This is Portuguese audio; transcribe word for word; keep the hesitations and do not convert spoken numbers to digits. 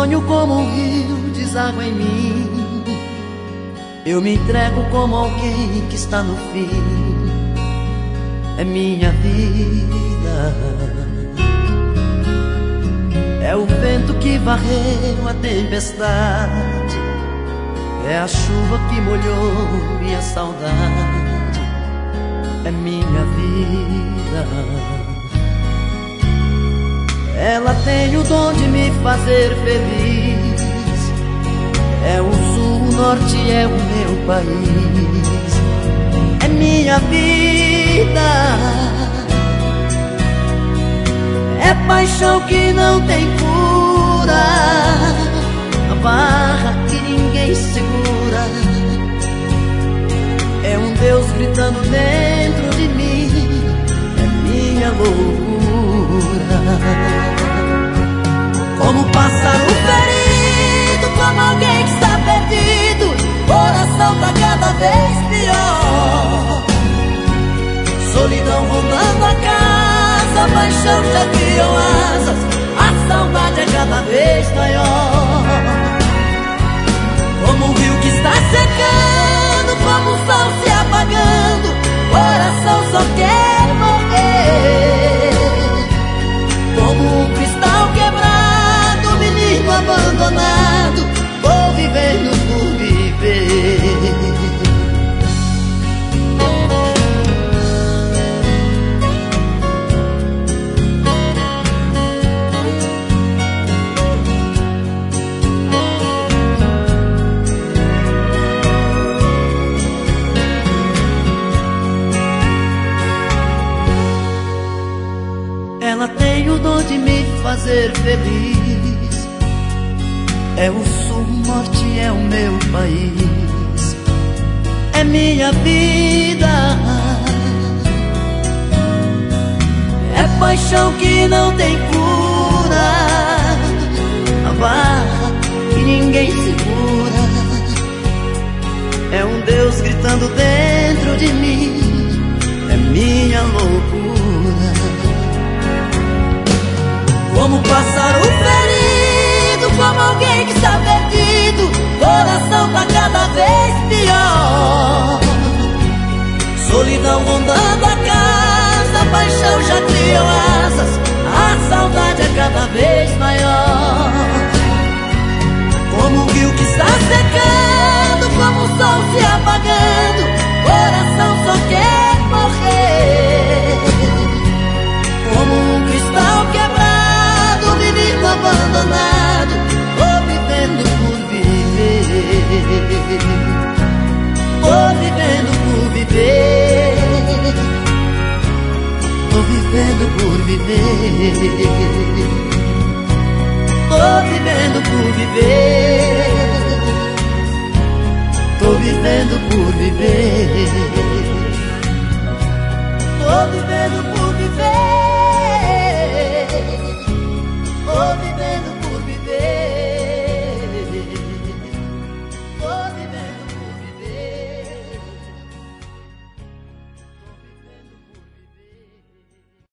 sonho como um rio deságua em mim. Eu me entrego como alguém que está no fim. É minha vida. É o vento que varreu a tempestade. É a chuva que molhou minha saudade. É minha vida. Ela tem o dom de me fazer feliz. É o sul, o norte, é o meu país. É minha vida. É paixão que não tem cura. A barra que ninguém segura. É um Deus gritando dentro de mim. É minha loucura. Como um pássaro ferido, como alguém que está perdido. Coração tá cada vez pior. Solidão rondando a casa, paixão já criou asas. A saudade é cada vez maior. Como um rio que está secando, como o sol se apagando. Coração só quer morrer. Como um cristal quebrado, menino abandonado. Vou vivendo por viver. Ela tem o dom de me fazer feliz. É o sul, o norte, é o meu país. É minha vida. É paixão que não tem cura. A barra que ninguém segura. É um Deus gritando dentro de mim. É minha loucura. Como um pássaro ferido, como alguém que está perdido. Coração tá cada vez pior. Solidão rondando a casa, paixão já criou asas. A saudade é cada vez maior. Como um rio que está secando, como o sol se apagando. Coração só quer morrer. Como um cristal quebrado, menino abandonado. Vou vivendo por viver. Vou vivendo por viver. Vou vivendo por viver. Tô vivendo por viver. Tô vivendo por viver. Tô vivendo por viver.